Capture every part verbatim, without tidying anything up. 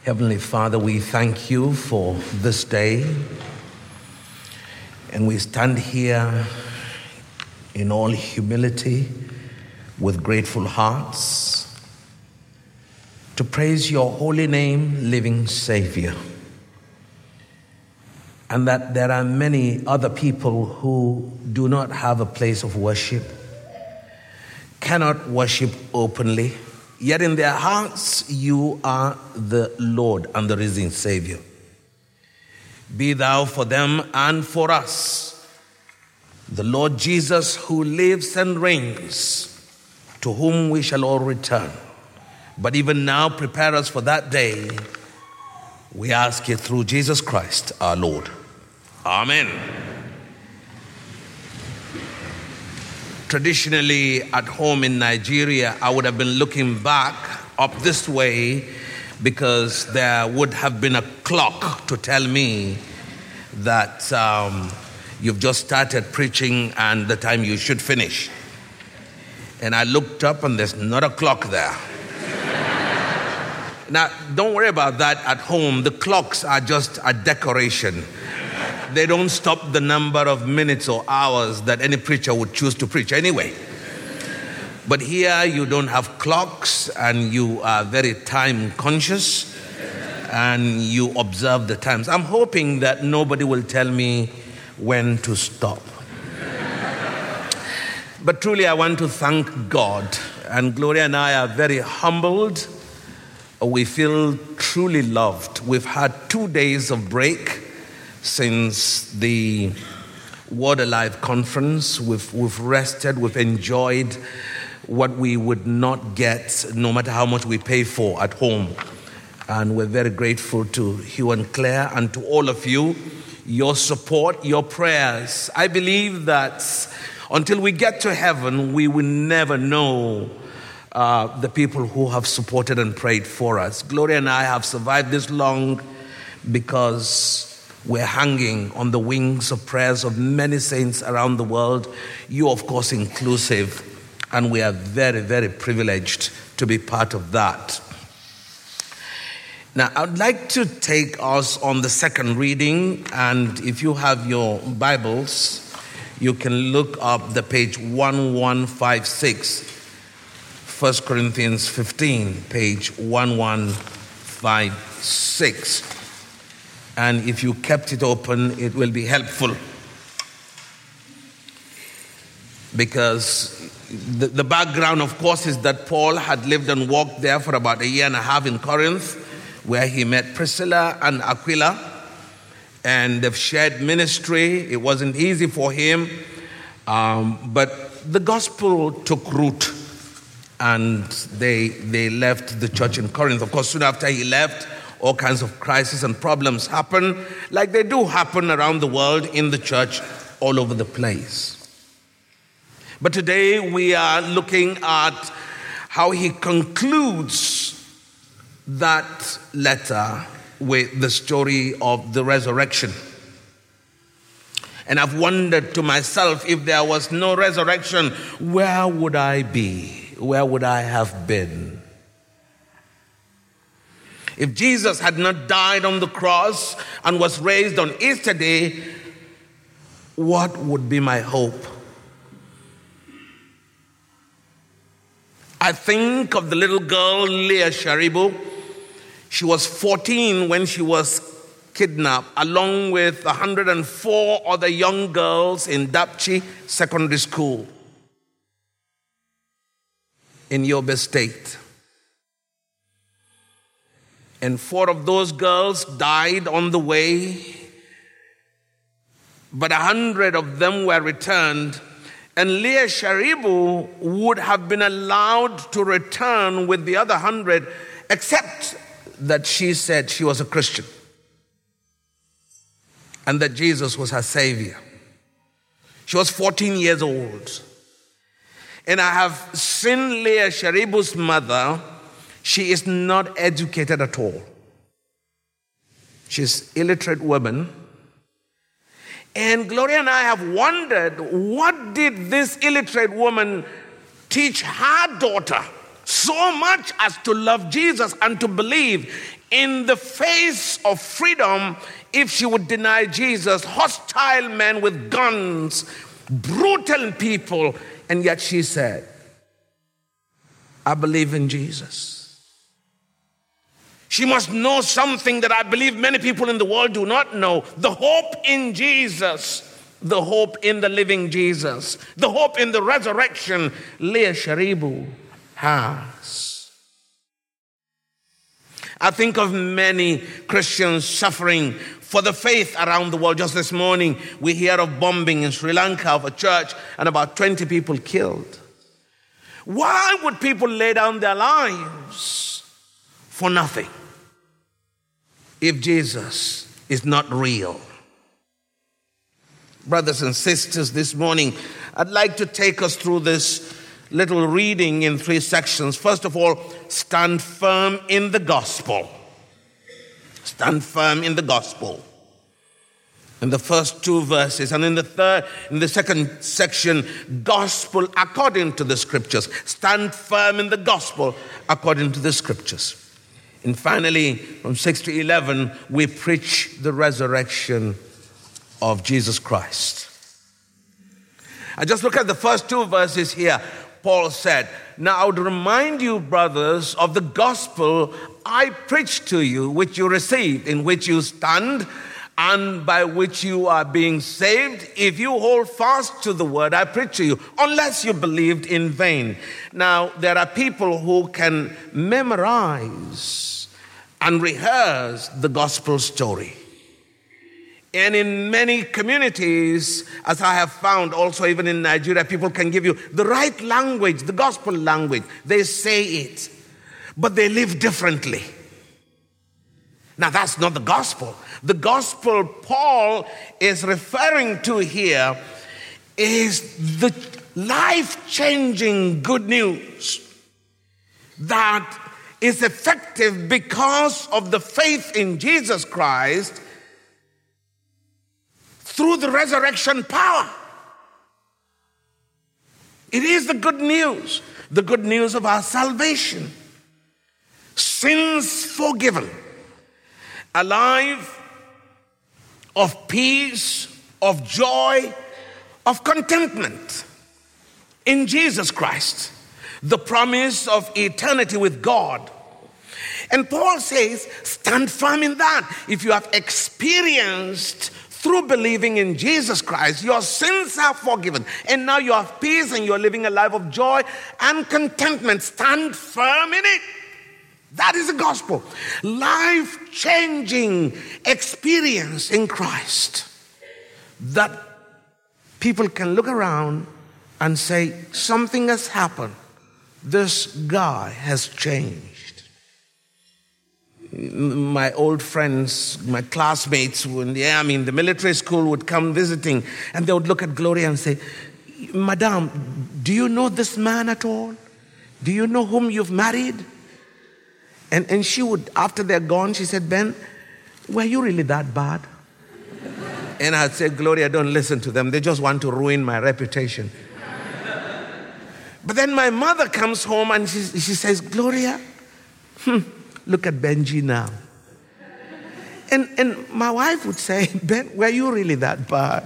Heavenly Father, we thank you for this day, and we stand here in all humility with grateful hearts to praise your holy name, living Savior, and that there are many other people who do not have a place of worship, cannot worship openly, yet in their hearts you are the Lord and the risen Savior. Be thou for them and for us the Lord Jesus, who lives and reigns, to whom we shall all return. But even now prepare us for that day, we ask it through Jesus Christ our Lord. Amen. Traditionally, at home in Nigeria, I would have been looking back up this way because there would have been a clock to tell me that um, you've just started preaching and the time you should finish. And I looked up and there's not a clock there. Now, don't worry about that at home. The clocks are just a decoration. They don't stop the number of minutes or hours that any preacher would choose to preach anyway. But here you don't have clocks and you are very time conscious and you observe the times. I'm hoping that nobody will tell me when to stop. But truly I want to thank God, and Gloria and I are very humbled. We feel truly loved. We've had two days of break since the Word Alive conference. We've, we've rested, we've enjoyed what we would not get no matter how much we pay for at home. And we're very grateful to Hugh and Claire and to all of you, your support, your prayers. I believe that until we get to heaven, we will never know uh, the people who have supported and prayed for us. Gloria and I have survived this long because we're hanging on the wings of prayers of many saints around the world, you of course inclusive, and we are very, very privileged to be part of that. Now, I'd like to take us on the second reading, and if you have your Bibles, you can look up the page eleven fifty-six, First Corinthians fifteen, page eleven fifty-six. And if you kept it open, it will be helpful. Because the, the background, of course, is that Paul had lived and walked there for about a year and a half in Corinth, where he met Priscilla and Aquila. And they've shared ministry. It wasn't easy for him. Um, but the gospel took root. And they, they left the church in Corinth. Of course, soon after he left, all kinds of crises and problems happen, like they do happen around the world in the church all over the place. But today we are looking at how he concludes that letter with the story of the resurrection. And I've wondered to myself, if there was no resurrection, where would I be? Where would I have been? If Jesus had not died on the cross and was raised on Easter Day, what would be my hope? I think of the little girl, Leah Sharibu. She was fourteen when she was kidnapped, along with one hundred four other young girls in Dapchi Secondary School in Yobe State. And four of those girls died on the way, but a hundred of them were returned. And Leah Sharibu would have been allowed to return with the other hundred, except that she said she was a Christian and that Jesus was her Savior. She was fourteen years old. And I have seen Leah Sharibu's mother. She is not educated at all. She's an illiterate woman. And Gloria and I have wondered, what did this illiterate woman teach her daughter so much as to love Jesus and to believe in the face of freedom if she would deny Jesus. Hostile men with guns, brutal people, and yet she said, I believe in Jesus. She must know something that I believe many people in the world do not know. The hope in Jesus. The hope in the living Jesus. The hope in the resurrection Leah Sharibu has. I think of many Christians suffering for the faith around the world. Just this morning, we hear of bombing in Sri Lanka of a church and about twenty people killed. Why would people lay down their lives for nothing if Jesus is not real? Brothers and sisters, this morning, I'd like to take us through this little reading in three sections. First of all, stand firm in the gospel. Stand firm in the gospel. In the first two verses, and in the third, in the second section, gospel according to the scriptures. Stand firm in the gospel according to the scriptures. And finally, from six to eleven, we preach the resurrection of Jesus Christ. I just look at the first two verses here. Paul said, now I would remind you, brothers, of the gospel I preached to you, which you received, in which you stand, and by which you are being saved, if you hold fast to the word I preached to you, unless you believed in vain. Now, there are people who can memorize and rehearse the gospel story. And in many communities, as I have found, also even in Nigeria, people can give you the right language, the gospel language. They say it, but they live differently. Now, that's not the gospel. The gospel Paul is referring to here is the life-changing good news that is effective because of the faith in Jesus Christ through the resurrection power. It is the good news, the good news of our salvation. Sins forgiven, a life of peace, of joy, of contentment in Jesus Christ, the promise of eternity with God. And Paul says, stand firm in that. If you have experienced through believing in Jesus Christ, your sins are forgiven. And now you have peace and you're living a life of joy and contentment. Stand firm in it. That is the gospel. Life-changing experience in Christ that people can look around and say, something has happened. This guy has changed. My old friends, my classmates in the army, in the military school would come visiting, and they would look at Gloria and say, Madam, do you know this man at all? Do you know whom you've married? And, and she would, after they're gone, she said, Ben, were you really that bad? And I'd say, Gloria, don't listen to them. They just want to ruin my reputation. But then my mother comes home and she, she says, Gloria, hmm, look at Benji now. And, and my wife would say, Ben, were you really that bad?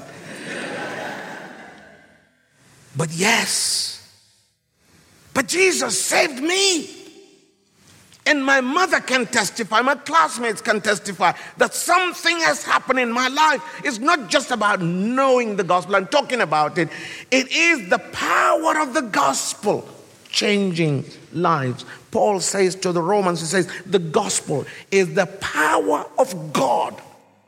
But yes, but Jesus saved me. And my mother can testify, my classmates can testify that something has happened in my life. It's not just about knowing the gospel and talking about it. It is the power of the gospel changing lives. Paul says to the Romans, he says, the gospel is the power of God.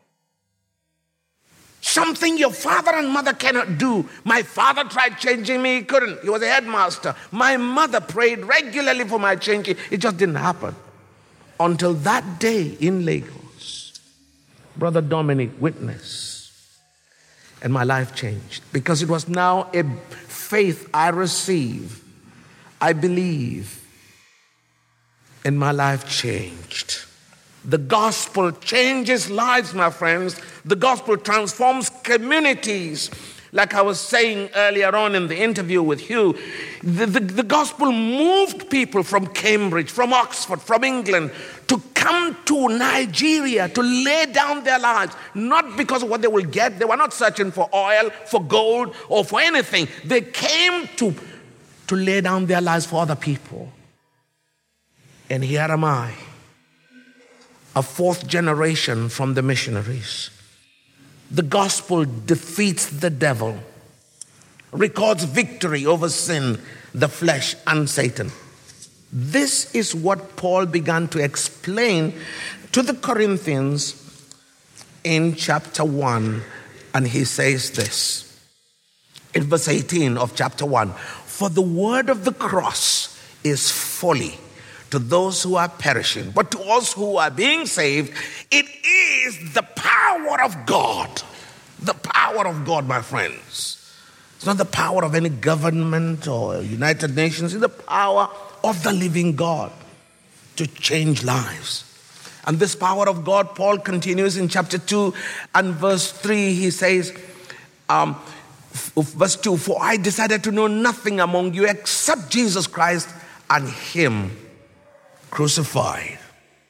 Something your father and mother cannot do. My father tried changing me, he couldn't. He was a headmaster. My mother prayed regularly for my changing. It just didn't happen. Until that day in Lagos, Brother Dominic witnessed, and my life changed. Because it was now a faith I receive, I believe, and my life changed. The gospel changes lives, my friends. The gospel transforms communities. Like I was saying earlier on in the interview with Hugh, the, the, the gospel moved people from Cambridge, from Oxford, from England to come to Nigeria to lay down their lives, not because of what they will get. They were not searching for oil, for gold, or for anything. They came to, to lay down their lives for other people. And here am I, a fourth generation from the missionaries. The gospel defeats the devil, records victory over sin, the flesh, and Satan. This is what Paul began to explain to the Corinthians in chapter one. And he says this in verse eighteen of chapter one. For the word of the cross is folly to those who are perishing, but to us who are being saved, it is the power of God. The power of God, my friends. It's not the power of any government or United Nations. It's the power of the living God to change lives. And this power of God, Paul continues in chapter two and verse three. He says, um, verse two, for I decided to know nothing among you except Jesus Christ and him crucified.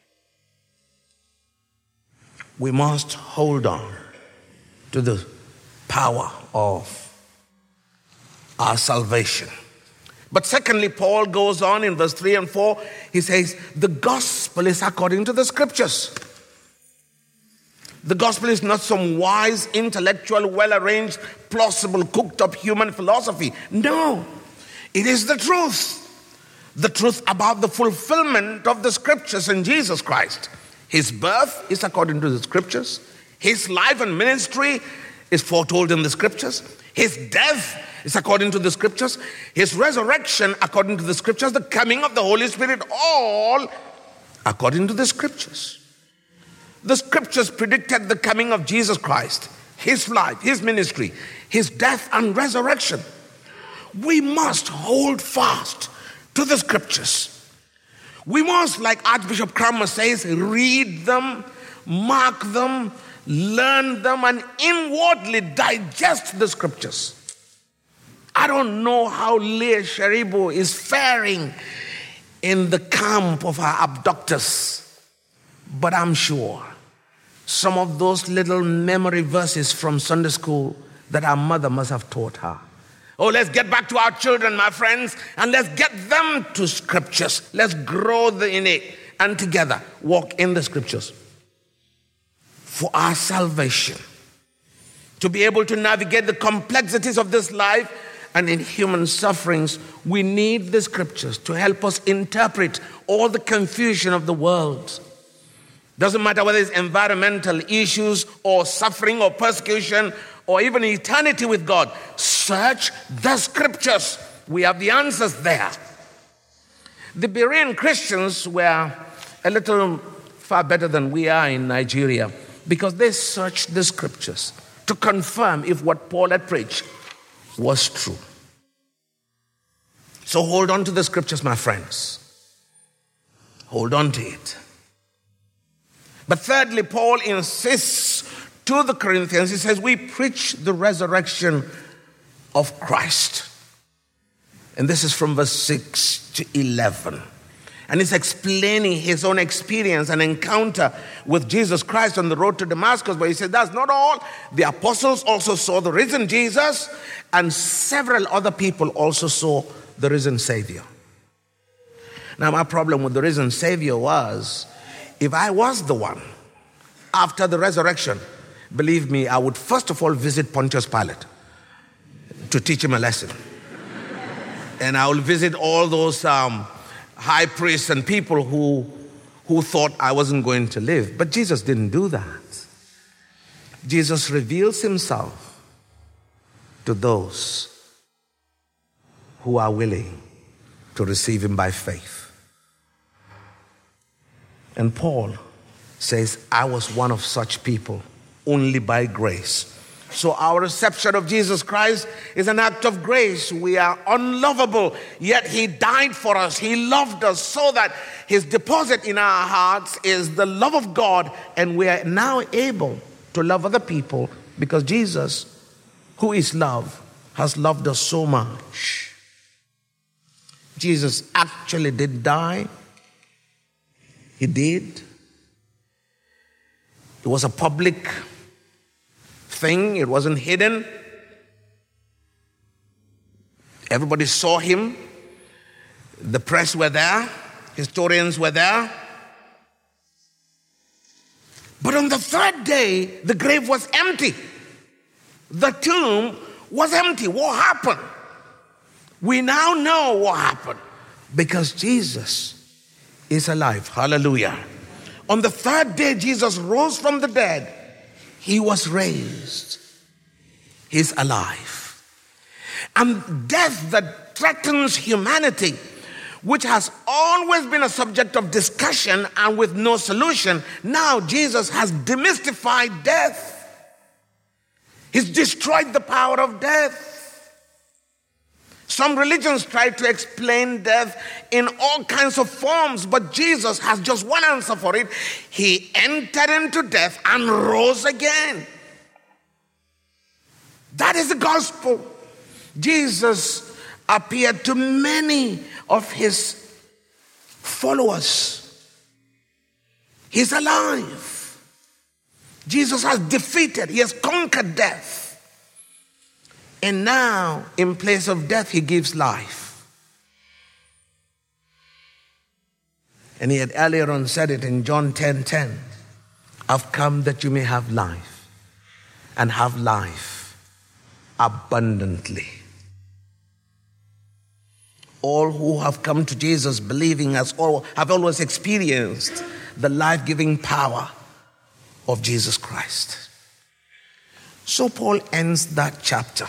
We must hold on to the power of our salvation. But secondly, Paul goes on in verse three and four. He says, the gospel is according to the scriptures. The gospel is not some wise, intellectual, well-arranged, plausible, cooked-up human philosophy. No, it is the truth. The truth about the fulfillment of the scriptures in Jesus Christ. His birth is according to the scriptures. His life and ministry is foretold in the scriptures. His death is according to the scriptures. His resurrection according to the scriptures. The coming of the Holy Spirit, all according to the scriptures. The scriptures predicted the coming of Jesus Christ, his life, his ministry, his death and resurrection. We must hold fast to the scriptures. We must, like Archbishop Cranmer says, read them, mark them, learn them, and inwardly digest the scriptures. I don't know how Leah Sharibu is faring in the camp of her abductors, but I'm sure some of those little memory verses from Sunday school that our mother must have taught her. Oh, let's get back to our children, my friends, and let's get them to scriptures. Let's grow in it and together walk in the scriptures. For our salvation, to be able to navigate the complexities of this life and in human sufferings, we need the scriptures to help us interpret all the confusion of the world. Doesn't matter whether it's environmental issues or suffering or persecution or even eternity with God. Search the scriptures. We have the answers there. The Berean Christians were a little far better than we are in Nigeria because they searched the scriptures to confirm if what Paul had preached was true. So hold on to the scriptures, my friends. Hold on to it. But thirdly, Paul insists to the Corinthians, he says, we preach the resurrection of Christ. And this is from verse six to eleven. And he's explaining his own experience and encounter with Jesus Christ on the road to Damascus. But he said, that's not all. The apostles also saw the risen Jesus, and several other people also saw the risen Savior. Now, my problem with the risen Savior was, if I was the one, after the resurrection, believe me, I would first of all visit Pontius Pilate to teach him a lesson. And I will visit all those um, high priests and people who, who thought I wasn't going to live. But Jesus didn't do that. Jesus reveals himself to those who are willing to receive him by faith. And Paul says, I was one of such people only by grace. So our reception of Jesus Christ is an act of grace. We are unlovable, yet he died for us. He loved us so that his deposit in our hearts is the love of God, and we are now able to love other people because Jesus, who is love, has loved us so much. Jesus actually did die. He did. It was a public thing. It wasn't hidden. Everybody saw him. The press were there. Historians were there. But on the third day, the grave was empty. The tomb was empty. What happened? We now know what happened. Because Jesus is alive. Hallelujah. On the third day, Jesus rose from the dead. He was raised. He's alive. And death that threatens humanity, which has always been a subject of discussion and with no solution, now Jesus has demystified death. He's destroyed the power of death. Some religions try to explain death in all kinds of forms, but Jesus has just one answer for it. He entered into death and rose again. That is the gospel. Jesus appeared to many of his followers. He's alive. Jesus has defeated, he has conquered death. And now, in place of death, he gives life. And he had earlier on said it in John ten ten. I've come that you may have life, and have life abundantly. All who have come to Jesus believing as all have always experienced the life-giving power of Jesus Christ. So Paul ends that chapter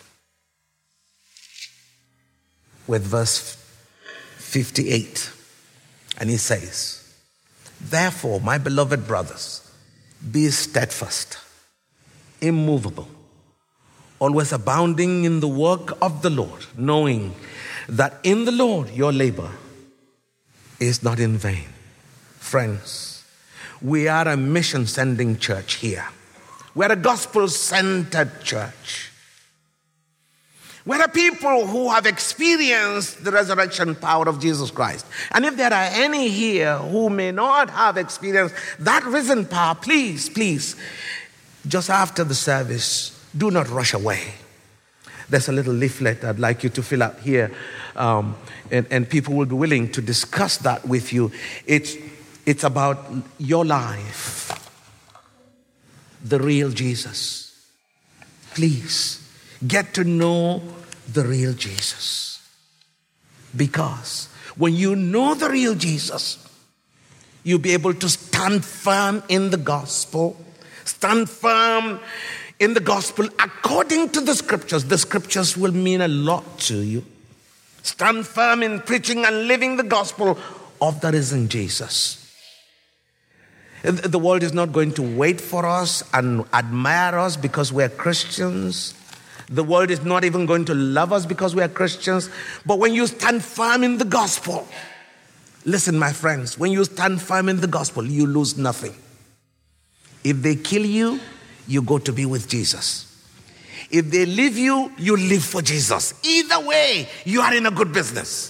with verse fifty-eight. And he says, therefore, my beloved brothers, be steadfast, immovable, always abounding in the work of the Lord, knowing that in the Lord your labor is not in vain. Friends, we are a mission-sending church here. We're a gospel-centered church. We're a people who have experienced the resurrection power of Jesus Christ. And if there are any here who may not have experienced that risen power, please, please, just after the service, do not rush away. There's a little leaflet I'd like you to fill out here, um, and, and people will be willing to discuss that with you. It's, it's about your life, the real Jesus. Please, get to know the real Jesus. Because when you know the real Jesus, you'll be able to stand firm in the gospel. Stand firm in the gospel according to the scriptures. The scriptures will mean a lot to you. Stand firm in preaching and living the gospel of the risen Jesus. The world is not going to wait for us and admire us because we're Christians. The world is not even going to love us because we are Christians. But when you stand firm in the gospel, listen, my friends, when you stand firm in the gospel, you lose nothing. If they kill you, you go to be with Jesus. If they leave you, you live for Jesus. Either way, you are in a good business.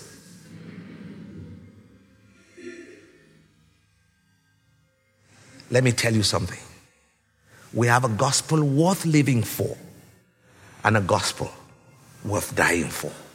Let me tell you something. We have a gospel worth living for, and a gospel worth dying for.